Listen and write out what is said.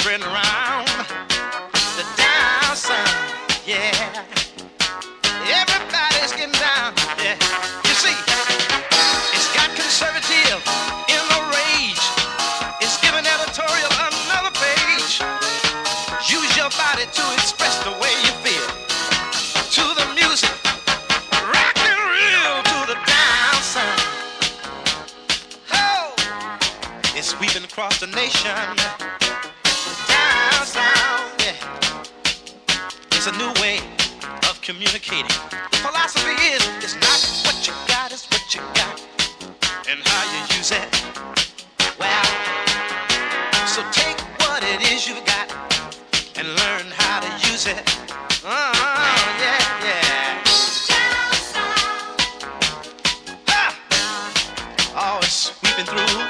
spreading around the down sound. Yeah, everybody's getting down. Yeah, you see, it's got conservative in a rage. It's giving editorial another page. Use your body to express the way you feel to the music. Rock and roll to the down sound. Oh, it's sweeping across the nation. Down sound, yeah. It's a new way of communicating. The philosophy is, it's not what you got, it's what you got and how you use it. Well, so take what it is you got and learn how to use it. Yeah, yeah. Oh, it's sweeping through